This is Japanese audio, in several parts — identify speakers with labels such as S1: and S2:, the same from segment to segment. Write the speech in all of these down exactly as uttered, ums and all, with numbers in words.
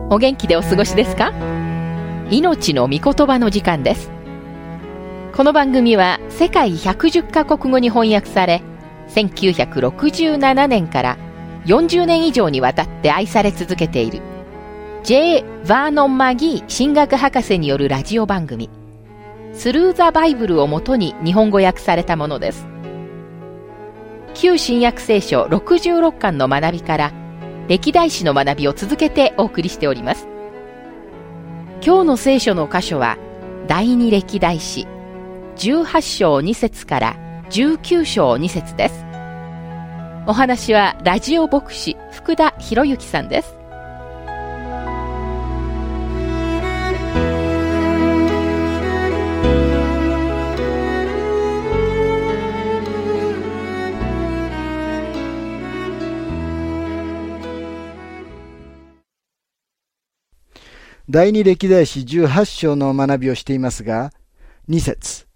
S1: お元気でお過ごしですか？命の御言葉の時間です。この番組は世界ひゃくじゅっカ国語に翻訳され、せんきゅうひゃくろくじゅうななねんからよんじゅうねん以上にわたって愛され続けている J. バーノン・マギー神学博士によるラジオ番組スルー・ザ・バイブルをもとに日本語訳されたものです。旧新約聖書ろくじゅうろっかんの学びから歴代史の学びを続けてお送りしております。今日の聖書の箇所は第二歴代史じゅうはち章に節からじゅうきゅう章に節です。お話はラジオ牧師福田博之さんです。
S2: 第二歴代史じゅうはち章の学びをしていますが、に節。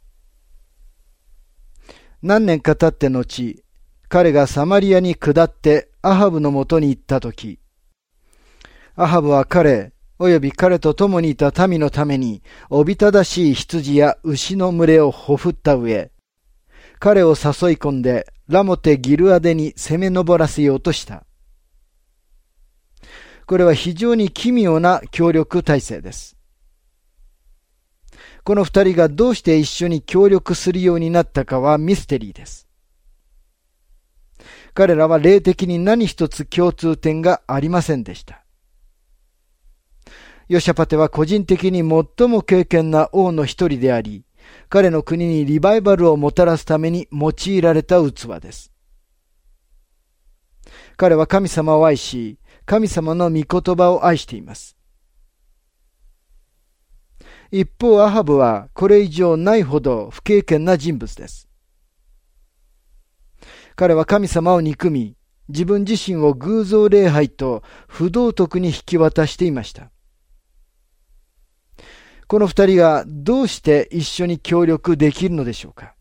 S2: 何年か経って後、彼がサマリアに下ってアハブのもとに行ったとき、アハブは彼、および彼と共にいた民のために、おびただしい羊や牛の群れをほふった上、彼を誘い込んでラモテ・ギルアデに攻め上らせようとした。これは非常に奇妙な協力体制です。この二人がどうして一緒に協力するようになったかはミステリーです。彼らは霊的に何一つ共通点がありませんでした。ヨシャパテは個人的に最も敬虔な王の一人であり、彼の国にリバイバルをもたらすために用いられた器です。彼は神様を愛し、神様の御言葉を愛しています。一方、アハブはこれ以上ないほど不敬虔な人物です。彼は神様を憎み、自分自身を偶像礼拝と不道徳に引き渡していました。この二人がどうして一緒に協力できるのでしょうか。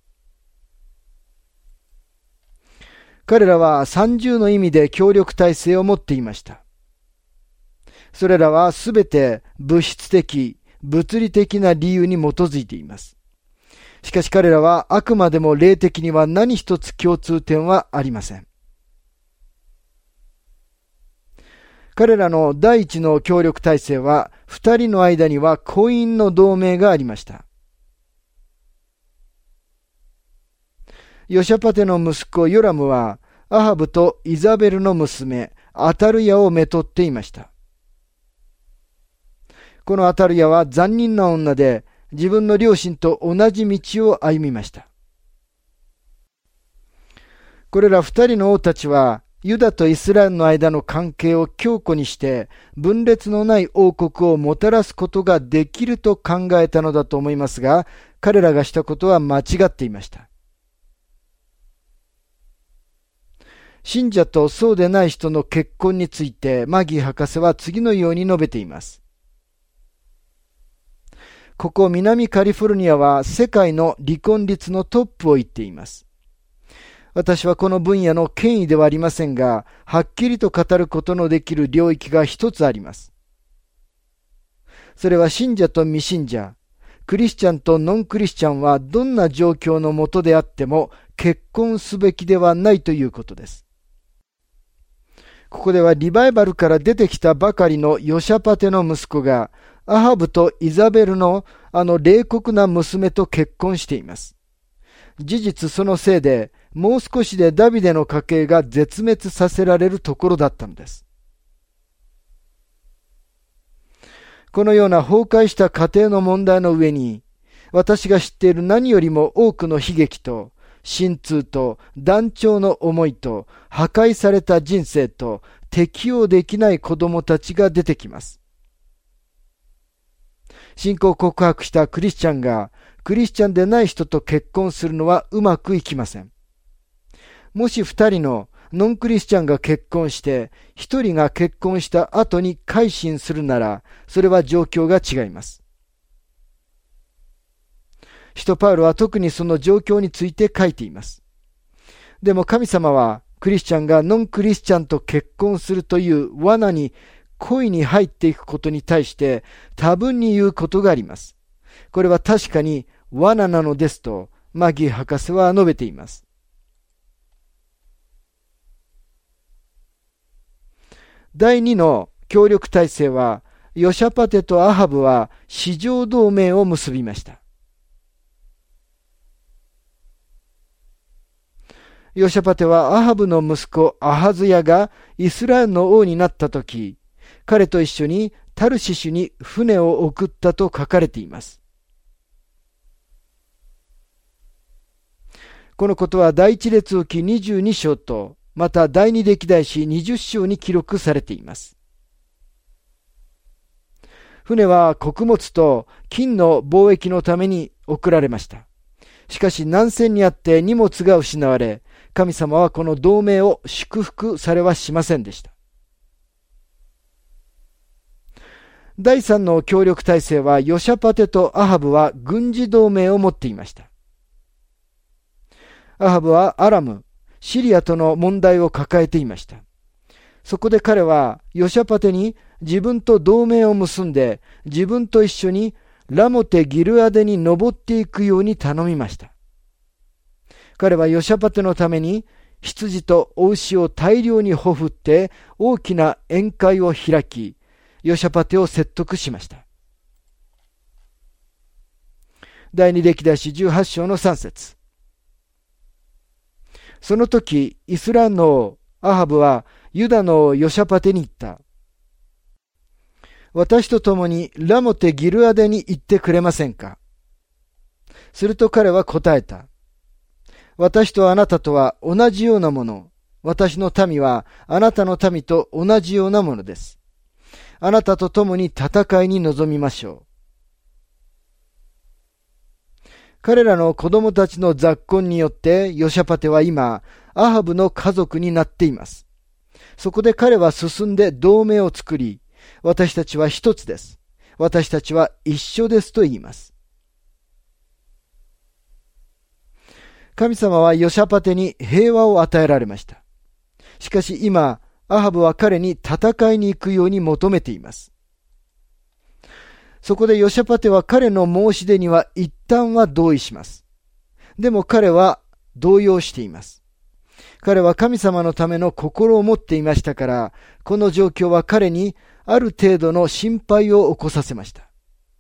S2: 彼らは三重の意味で協力体制を持っていました。それらはすべて物質的、物理的な理由に基づいています。しかし彼らはあくまでも霊的には何一つ共通点はありません。彼らの第一の協力体制は、二人の間には婚姻の同盟がありました。ヨシャパテの息子ヨラムは、アハブとイザベルの娘、アタルヤをめとっていました。このアタルヤは残忍な女で、自分の両親と同じ道を歩みました。これら二人の王たちは、ユダとイスラエルの間の関係を強固にして、分裂のない王国をもたらすことができると考えたのだと思いますが、彼らがしたことは間違っていました。信者とそうでない人の結婚について、マギー博士は次のように述べています。ここ南カリフォルニアは世界の離婚率のトップを言っています。私はこの分野の権威ではありませんが、はっきりと語ることのできる領域が一つあります。それは信者と未信者、クリスチャンとノンクリスチャンはどんな状況の下であっても結婚すべきではないということです。ここではリバイバルから出てきたばかりのヨシャパテの息子が、アハブとイザベルのあの冷酷な娘と結婚しています。事実そのせいで、もう少しでダビデの家系が絶滅させられるところだったのです。このような崩壊した家庭の問題の上に、私が知っている何よりも多くの悲劇と、心痛と断腸の思いと破壊された人生と適応できない子供たちが出てきます。信仰告白したクリスチャンがクリスチャンでない人と結婚するのはうまくいきません。もし二人のノンクリスチャンが結婚して一人が結婚した後に改心するなら、それは状況が違います。使徒パウロは特にその状況について書いています。でも神様はクリスチャンがノンクリスチャンと結婚するという罠に恋に入っていくことに対して多分に言うことがあります。これは確かに罠なのですとマギー博士は述べています。第二の協力体制は、ヨシャパテとアハブは市場同盟を結びました。ヨシャパテはアハブの息子アハズヤがイスラエルの王になったとき、彼と一緒にタルシシュに船を送ったと書かれています。このことは第一列王記にじゅうに章と、また第二歴代史にじゅっ章に記録されています。船は穀物と金の貿易のために送られました。しかし難戦にあって荷物が失われ、神様はこの同盟を祝福されはしませんでした。第三の協力体制は、ヨシャパテとアハブは軍事同盟を持っていました。アハブはアラム、シリアとの問題を抱えていました。そこで彼はヨシャパテに自分と同盟を結んで、自分と一緒にラモテ・ギルアデに登っていくように頼みました。彼はヨシャパテのために羊と子牛を大量にほふって大きな宴会を開き、ヨシャパテを説得しました。第二歴代史じゅうはち章のさん節。その時、イスラエルの王アハブはユダの王ヨシャパテに言った。私と共にラモテ・ギルアデに行ってくれませんか。すると彼は答えた。私とあなたとは同じようなもの。私の民はあなたの民と同じようなものです。あなたと共に戦いに臨みましょう。彼らの子供たちの雑婚によってヨシャパテは今、アハブの家族になっています。そこで彼は進んで同盟を作り、私たちは一つです。私たちは一緒ですと言います。神様はヨシャパテに平和を与えられました。しかし今、アハブは彼に戦いに行くように求めています。そこでヨシャパテは彼の申し出には一旦は同意します。でも彼は動揺しています。彼は神様のための心を持っていましたから、この状況は彼にある程度の心配を起こさせました。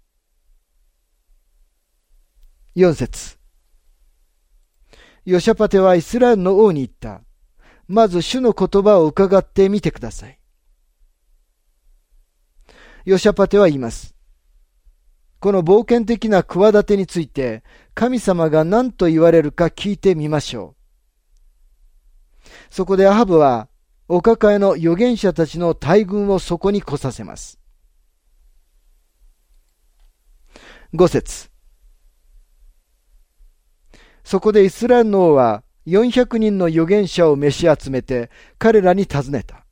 S2: よん節。ヨシャパテはイスラエルの王に言った。まず主の言葉を伺ってみてください。ヨシャパテは言います。この冒険的な企てについて神様が何と言われるか聞いてみましょう。そこでアハブはお抱えの預言者たちの大軍をそこに来させます。ご節。そこでイスラエルの王はよんひゃくにんの預言者を召し集めて彼らに尋ねた。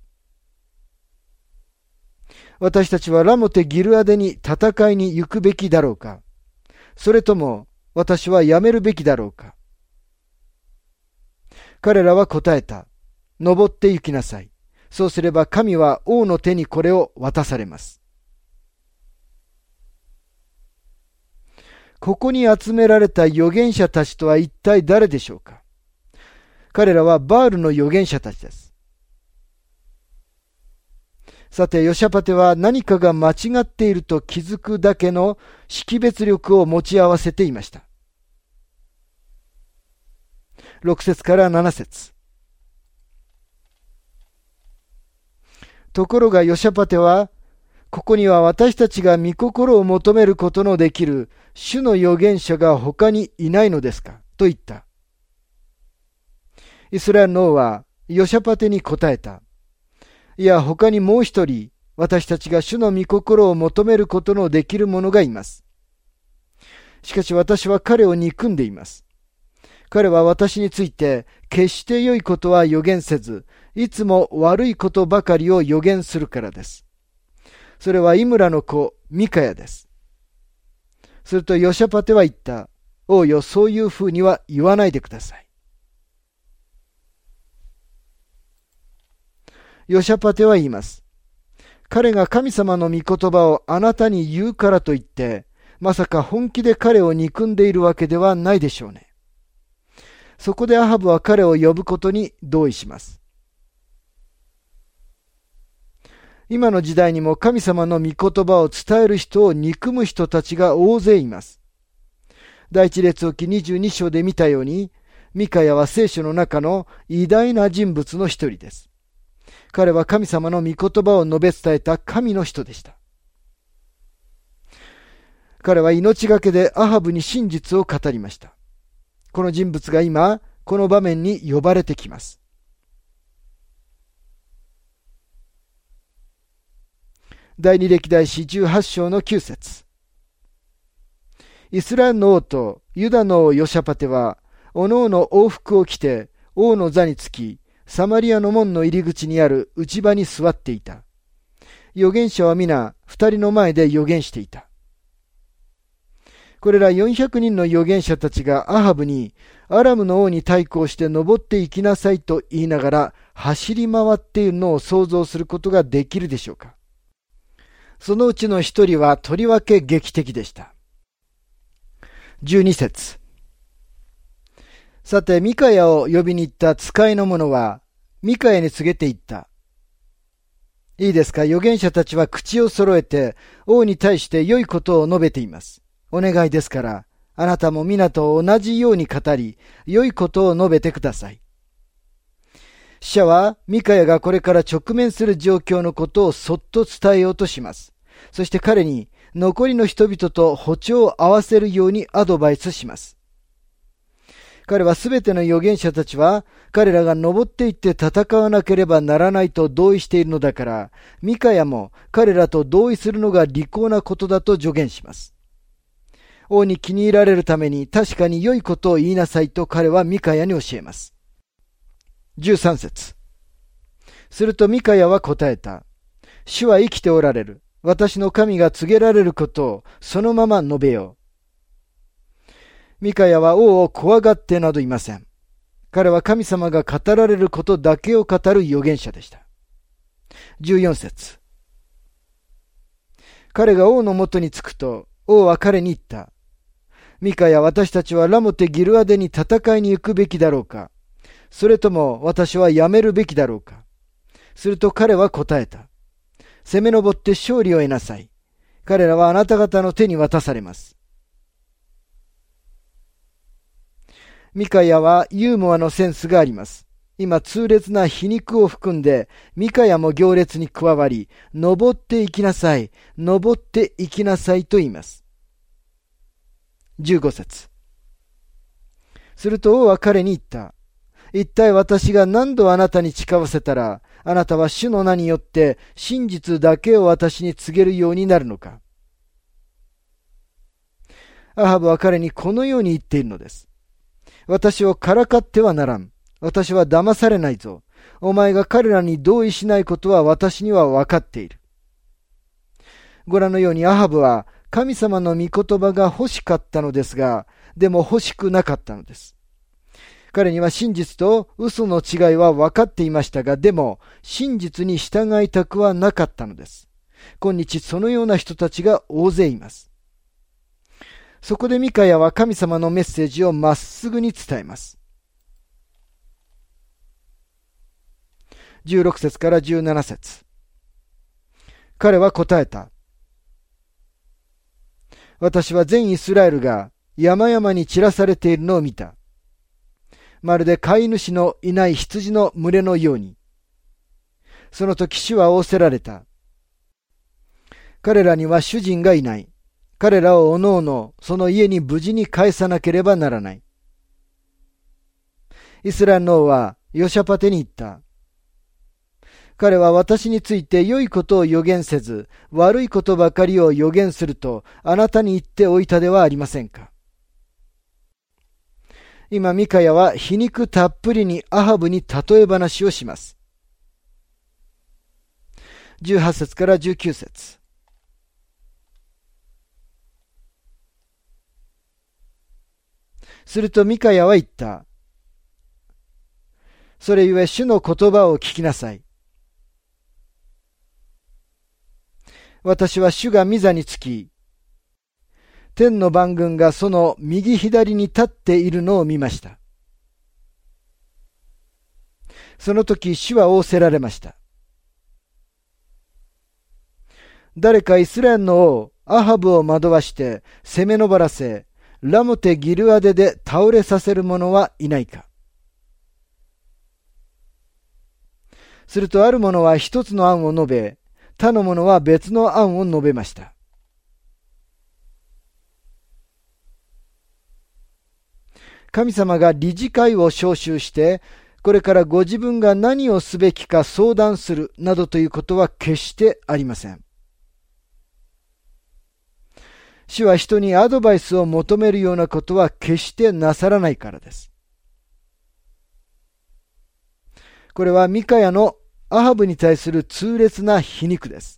S2: 私たちはラモテ・ギルアデに戦いに行くべきだろうか、それとも私はやめるべきだろうか。彼らは答えた。登って行きなさい。そうすれば神は王の手にこれを渡されます。ここに集められた預言者たちとは一体誰でしょうか。彼らはバールの預言者たちです。さて、ヨシャパテは何かが間違っていると気づくだけの識別力を持ち合わせていました。ろく節からなな節。ところがヨシャパテは、ここには私たちが御心を求めることのできる主の預言者が他にいないのですかと言った。イスラエルの王はヨシャパテに答えた。いや、他にもう一人、私たちが主の御心を求めることのできる者がいます。しかし私は彼を憎んでいます。彼は私について、決して良いことは予言せず、いつも悪いことばかりを予言するからです。それはイムラの子、ミカヤです。するとヨシャパテは言った。王よ、そういうふうには言わないでください。ヨシャパテは言います。 彼が神様の御言葉をあなたに言うからといって、まさか本気で彼を憎んでいるわけではないでしょうね。そこでアハブは彼を呼ぶことに同意します。今の時代にも神様の御言葉を伝える人を憎む人たちが大勢います。第一列王記にじゅうに章で見たように、ミカヤは聖書の中の偉大な人物の一人です。彼は神様の御言葉を述べ伝えた神の人でした。彼は命がけでアハブに真実を語りました。この人物が今、この場面に呼ばれてきます。第二歴代史じゅうはち章のきゅう節。イスラエルの王とユダの王ヨシャパテは、おのおの王服を着て王の座につき、サマリアの門の入り口にある内場に座っていた。預言者は皆二人の前で預言していた。これらよんひゃくにんの預言者たちがアハブにアラムの王に対抗して登っていきなさいと言いながら走り回っているのを想像することができるでしょうか。そのうちの一人はとりわけ劇的でした。じゅうに節。さて、ミカヤを呼びに行った使いの者は、ミカヤに告げて言った。いいですか、預言者たちは口を揃えて、王に対して良いことを述べています。お願いですから、あなたも皆と同じように語り、良いことを述べてください。使者は、ミカヤがこれから直面する状況のことをそっと伝えようとします。そして彼に、残りの人々と歩調を合わせるようにアドバイスします。彼はすべての預言者たちは、彼らが登っていって戦わなければならないと同意しているのだから、ミカヤも彼らと同意するのが利口なことだと助言します。王に気に入られるために確かに良いことを言いなさいと彼はミカヤに教えます。じゅうさん節。するとミカヤは答えた。主は生きておられる。私の神が告げられることをそのまま述べよう。ミカヤは王を怖がってなどいません。彼は神様が語られることだけを語る預言者でした。じゅうよん節。彼が王のもとに着くと、王は彼に言った。ミカヤ、私たちはラモテギルアデに戦いに行くべきだろうか、それとも私はやめるべきだろうか。すると彼は答えた。攻め上って勝利を得なさい。彼らはあなた方の手に渡されます。ミカヤはユーモアのセンスがあります。今、痛烈な皮肉を含んで、ミカヤも行列に加わり、登っていきなさい、登っていきなさいと言います。じゅうご節。すると王は彼に言った。一体私が何度あなたに誓わせたら、あなたは主の名によって真実だけを私に告げるようになるのか。アハブは彼にこのように言っているのです。私をからかってはならん。私は騙されないぞ。お前が彼らに同意しないことは私には分かっている。ご覧のようにアハブは神様の御言葉が欲しかったのですが、でも欲しくなかったのです。彼には真実と嘘の違いは分かっていましたが、でも真実に従いたくはなかったのです。今日そのような人たちが大勢います。そこでミカヤは神様のメッセージをまっすぐに伝えます。じゅうろく節からじゅうなな節。彼は答えた。私は全イスラエルが山々に散らされているのを見た。まるで飼い主のいない羊の群れのように。その時主は仰せられた。彼らには主人がいない。彼らをおのおのその家に無事に返さなければならない。イスラエルの王はヨシャパテに言った。彼は私について良いことを予言せず、悪いことばかりを予言するとあなたに言っておいたではありませんか。今ミカヤは皮肉たっぷりにアハブに例え話をします。じゅうはち節からじゅうきゅう節。するとミカヤは言った。それゆえ主の言葉を聞きなさい。 私は主が御座につき、天の万軍がその右左に立っているのを見ました。その時主は仰せられました。誰かイスラエルの王アハブを惑わして攻め上らせ、ラモテギルアデで倒れさせる者はいないか。するとある者は一つの案を述べ、他の者は別の案を述べました。神様が理事会を招集して、これからご自分が何をすべきか相談するなどということは決してありません。主は人にアドバイスを求めるようなことは決してなさらないからです。これはミカヤのアハブに対する痛烈な皮肉です。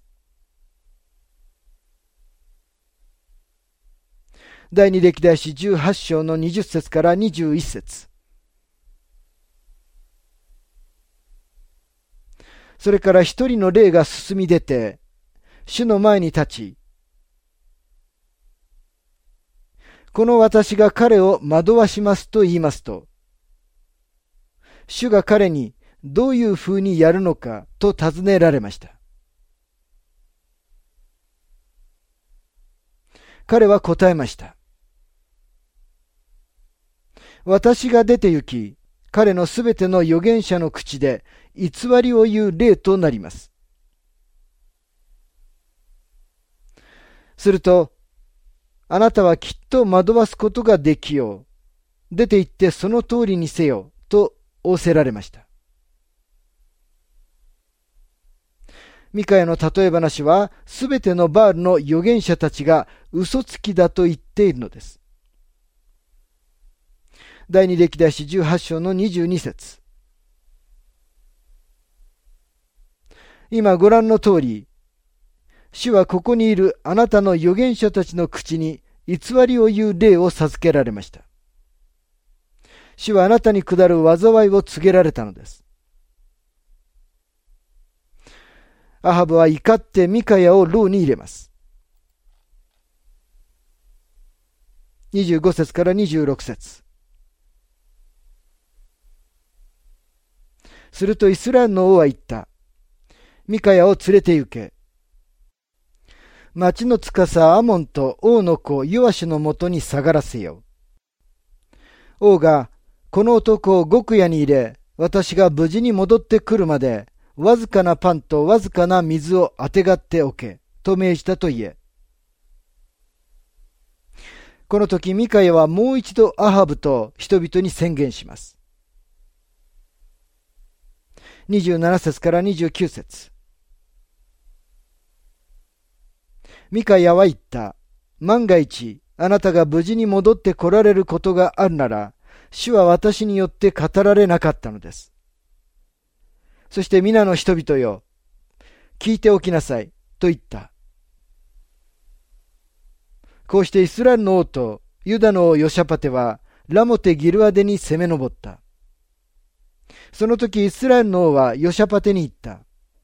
S2: 第二歴代史じゅうはち章のにじゅっ節からにじゅういち節。それから一人の霊が進み出て、主の前に立ち、この私が彼を惑わしますと言いますと、主が彼にどういうふうにやるのかと尋ねられました。彼は答えました。私が出て行き、彼のすべての預言者の口で偽りを言う霊となります。すると、あなたはきっと惑わすことができよう。出て行ってその通りにせよ、と仰せられました。ミカヤの例え話は、すべてのバールの預言者たちが嘘つきだと言っているのです。第二歴代史じゅうはち章のにじゅうに節。今ご覧の通り、主はここにいるあなたの預言者たちの口に偽りを言う霊を授けられました。主はあなたに下る災いを告げられたのです。アハブは怒ってミカヤを牢に入れます。にじゅうご節からにじゅうろく節。するとイスラエルの王は言った。ミカヤを連れて行け。町の司アモンと王の子ヨアシュのもとに下がらせよ。王がこの男を獄屋に入れ、私が無事に戻ってくるまで、わずかなパンとわずかな水をあてがっておけ、と命じたと言え。この時ミカヤはもう一度アハブと人々に宣言します。にじゅうなな節からにじゅうきゅう節。ミカヤは言った。万が一、あなたが無事に戻って来られることがあるなら、主は私によって語られなかったのです。そして皆の人々よ、聞いておきなさい、と言った。こうしてイスラエルの王とユダの王ヨシャパテはラモテギルアデに攻め上った。その時イスラエルの王はヨシャパテに言った。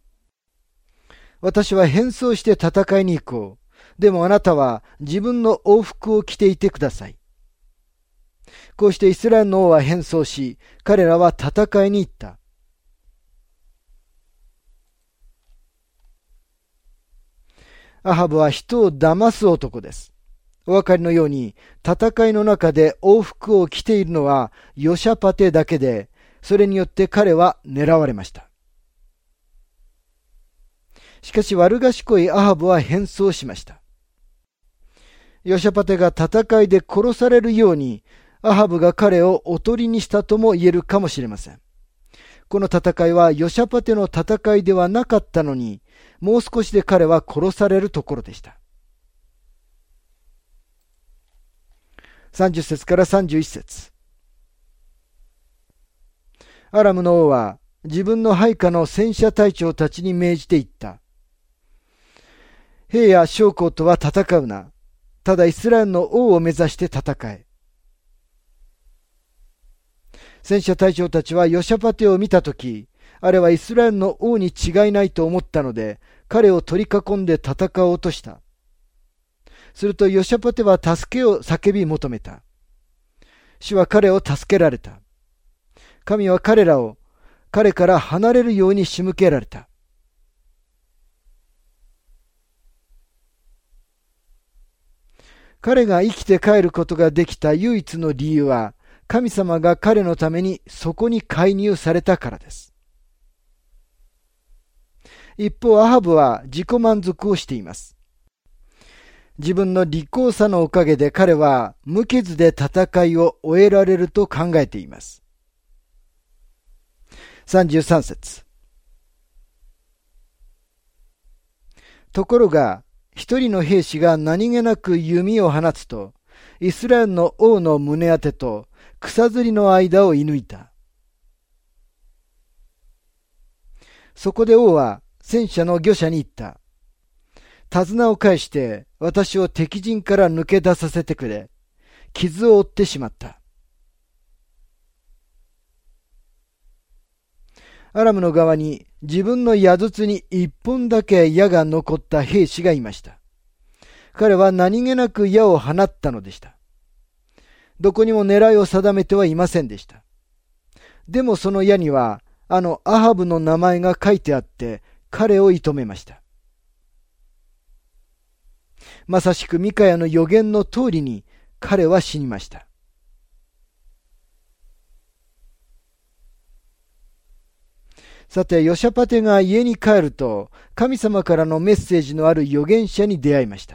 S2: 私は変装して戦いに行こう。でもあなたは自分の王服を着ていてください。こうしてイスラエルの王は変装し、彼らは戦いに行った。アハブは人を騙す男です。お分かりのように、戦いの中で王服を着ているのはヨシャパテだけで、それによって彼は狙われました。しかし悪賢いアハブは変装しました。ヨシャパテが戦いで殺されるように、アハブが彼をおとりにしたとも言えるかもしれません。この戦いはヨシャパテの戦いではなかったのに、もう少しで彼は殺されるところでした。さんじゅっ節からさんじゅういち節。アラムの王は自分の配下の戦車隊長たちに命じて言った。兵や将校とは戦うな。ただイスラエルの王を目指して戦え。戦車隊長たちはヨシャパテを見たとき、 あれはイスラエルの王に違いないと思ったので、彼を取り囲んで戦おうとした。するとヨシャパテは助けを叫び求めた。主は彼を助けられた。神は彼らを彼から離れるように仕向けられた。彼が生きて帰ることができた唯一の理由は、神様が彼のためにそこに介入されたからです。一方、アハブは自己満足をしています。自分の利口さのおかげで彼は無傷で戦いを終えられると考えています。さんじゅうさん節。ところが、一人の兵士が何気なく弓を放つと、イスラエルの王の胸当てと草釣りの間を射抜いた。そこで王は戦車の御者に言った。手綱を返して私を敵陣から抜け出させてくれ。傷を負ってしまった。アラムの側に自分の矢筒に一本だけ矢が残った兵士がいました。彼は何気なく矢を放ったのでした。どこにも狙いを定めてはいませんでした。でもその矢にはあのアハブの名前が書いてあって彼を射止めました。まさしくミカヤの予言の通りに彼は死にました。さて、ヨシャパテが家に帰ると、神様からのメッセージのある預言者に出会いました。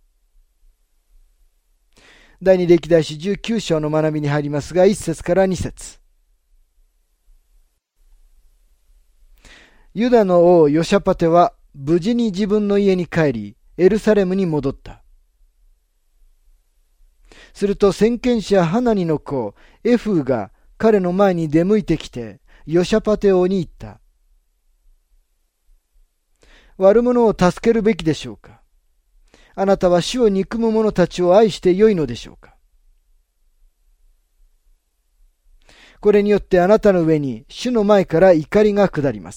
S2: 第二歴代史じゅうきゅう章の学びに入りますが、いっ節からに節。ユダの王ヨシャパテは無事に自分の家に帰り、エルサレムに戻った。すると先見者ハナニの子エフーが彼の前に出向いてきて、ヨシャパテ王に言った。悪者を助けるべきでしょうか。あなたは主を憎む者たちを愛してよいのでしょうか。これによってあなたの上に主の前から怒りが下ります。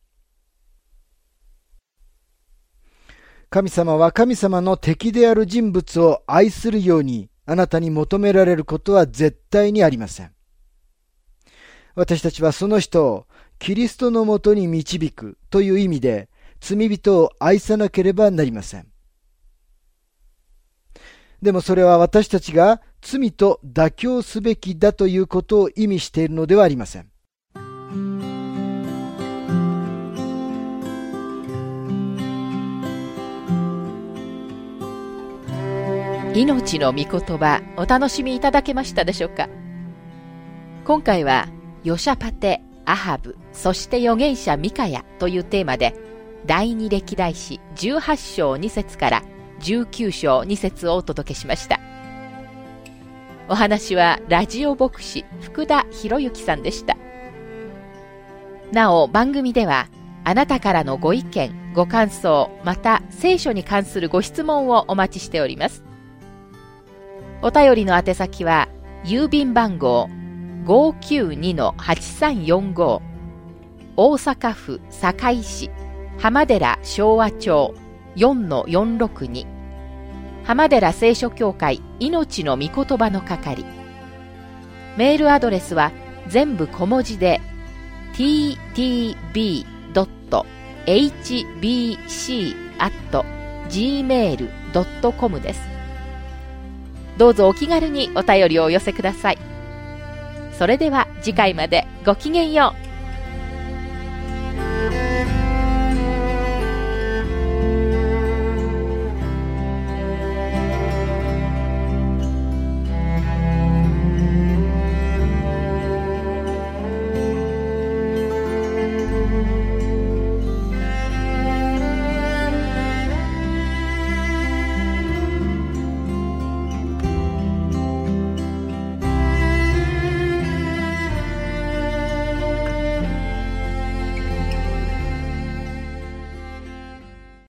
S2: 神様は神様の敵である人物を愛するようにあなたに求められることは絶対にありません。私たちはその人をキリストのもとに導くという意味で罪人を愛さなければなりません。でもそれは私たちが罪と妥協すべきだということを意味しているのではありません。
S1: 命の御言葉、お楽しみいただけましたでしょうか。今回はヨシャパテ、アハブ、そして預言者ミカヤというテーマで、第二歴代史じゅうはち章に節からじゅうきゅう章に節をお届けしました。お話はラジオ牧師福田博之さんでした。なお番組ではあなたからのご意見、ご感想、また聖書に関するご質問をお待ちしております。お便りの宛先は郵便番号 ごーきゅうにのはちさんよんご 大阪府堺市浜寺昭和町 よんのよんろくに 浜寺聖書協会命の御言葉の係。メールアドレスは全部小文字で ティーティービードットエイチビーシーアットジーメールドットコム です。どうぞお気軽にお便りをお寄せください。それでは次回までごきげんよう。